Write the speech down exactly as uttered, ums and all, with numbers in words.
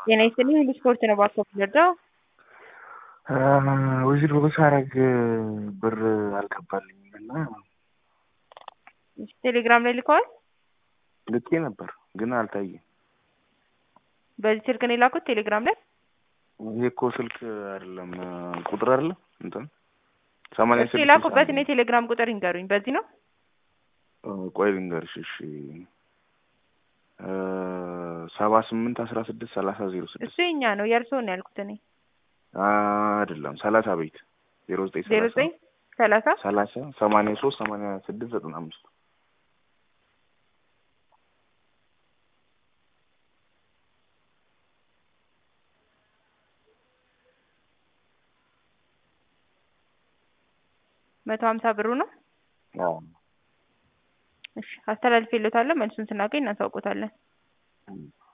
ጤና ይስጥልኝ ሁሉ ስፖርት ነው ባከፍለደው ወይዘሮ በሳረግ ብር አልገባልኝም እና ቴሌግራም ላይ ልከዋል ልኬ ነበር ግን አልታየም። በዚህ ስልክ ነው የላኩት ቴሌግራም ላይ? ይሄ እኮ ስልክ አይደለም ቁጥር አይደለም እንትን ሰማንያ ስድስት የላኩበት ነው ቴሌግራም ቁጥር ይንገሩኝ። በዚህ ነው? ቆይ ልንገርሽ እሺ ሰባ ስምንት አስራ ስድስት ሰላሳ ዜሮ ስድስት እሱ የኛ ነው የእርስዎ ነው ያልኩት እኔ አይደለም ሰላሳ ቤት ዜሮ ዘጠኝ ሰላሳ ሰላሳ ሰማንያ ሶስት ሰማንያ ስድስት ዘጠና አምስት መቶ ሀምሳ ብሩ ነው? አዎ እሺ አስተላልፌልዎታለሁ። መልሱን ስናገኝ እናሳውቆታለን።